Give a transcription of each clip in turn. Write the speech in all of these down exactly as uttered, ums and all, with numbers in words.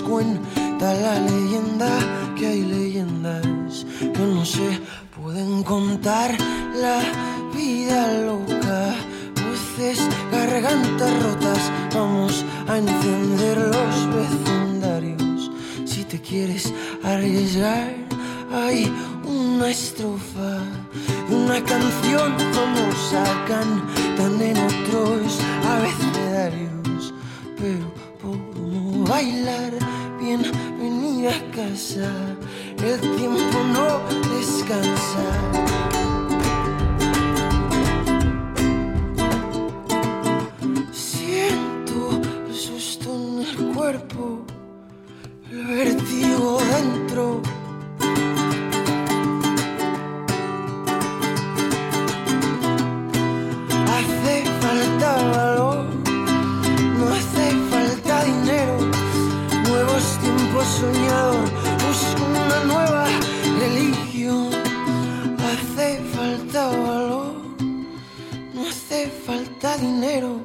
cuenta la leyenda que hay leyendas que no se pueden contar. La vida loca, voces, gargantas rotas, vamos a encender los vecindarios. Si te quieres arriesgar, hay una estrofa de una canción famosa, cantan en otros abecedarios. Pero por no bailar, bienvenida a casa, el tiempo no descansa. Siento el susto en el cuerpo, el vértigo dentro. Hace falta valor, no hace falta dinero. Nuevos tiempos soñador, busco una nueva religión. Hace falta valor, no hace falta dinero.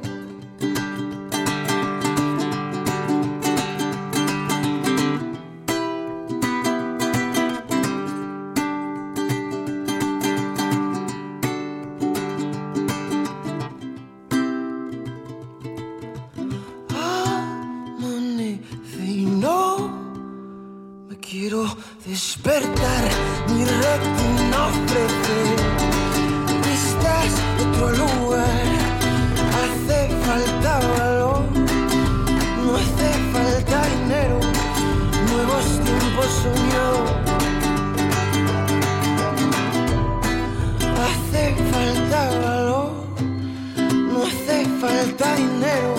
Quiero despertar, mi retina ofrece vistas de otro lugar. Hace falta valor, no hace falta dinero. Nuevos tiempos soñados. Hace falta valor, no hace falta dinero.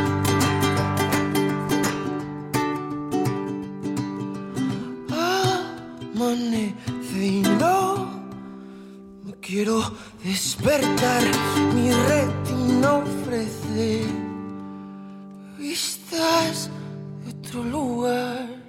Amanece y no me quiero despertar, mi retina ofrece vistas de otro lugar.